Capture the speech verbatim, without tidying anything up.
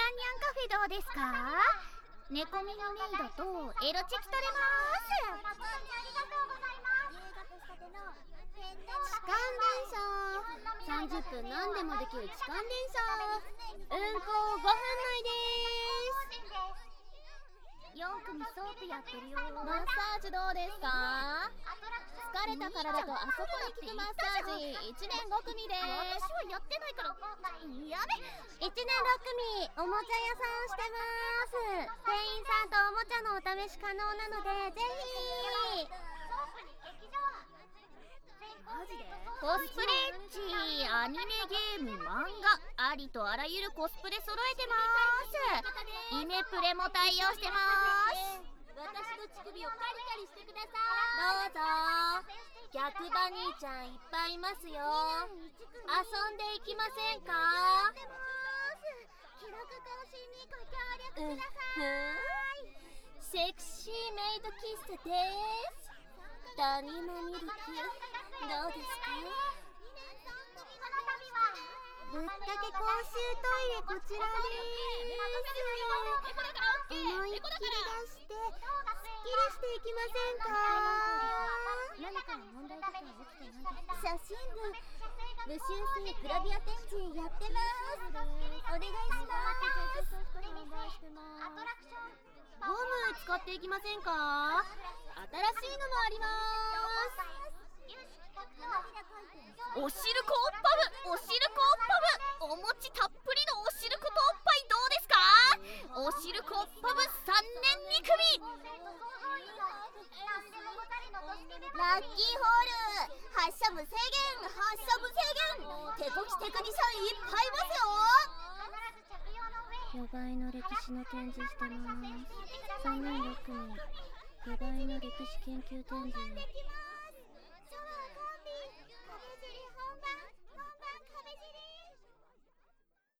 んにゃんカフェどうですか？猫耳メイドとエロチェキ取れます。 痴漢伝承さんじゅっぷん何でもできる痴漢伝承運行ごふん内です。 よん組ソープやってるよ。 マッサージどうですか？疲れた体とあそこに効くマッサージいちねんご組です。 私はやってないから。やべ、 いちねんろく組おもちゃ屋さんしてます。店員さんとおもちゃのお試し可能なのでぜひ。マジで？ コスプレッチ、アニメゲーム、漫画、ありとあらゆるコスプレ揃えてます。イメプレも対応してます。 私の乳首をカリカリしてください。どうぞ。逆バニーちゃんいっぱいいますよ。遊んでいきませんか？ 記録更新にご協力ください。 セクシーメイド喫茶です。ダニマミルクどうですか？ぶっかけ公衆トイレこちらです。思いっきり出してすっきりしていきませんか？ 何かの問題とか起きてないですか？ 写真部無修正グラビア展示やってます。お願いします。ゴム使っていきませんか？新しいのもあります。 おしるこおっぱぶ、おしるこおっぱぶ、お餅たっぷりのおしることおっぱいどうですか？おしるこおっぱぶさんねんに組。 ラッキーホール発射無制限発射無制限手こきテクニシャンいっぱいいますよ。巨大の歴史の展示してます。さんねんろく組巨大の歴史研究展示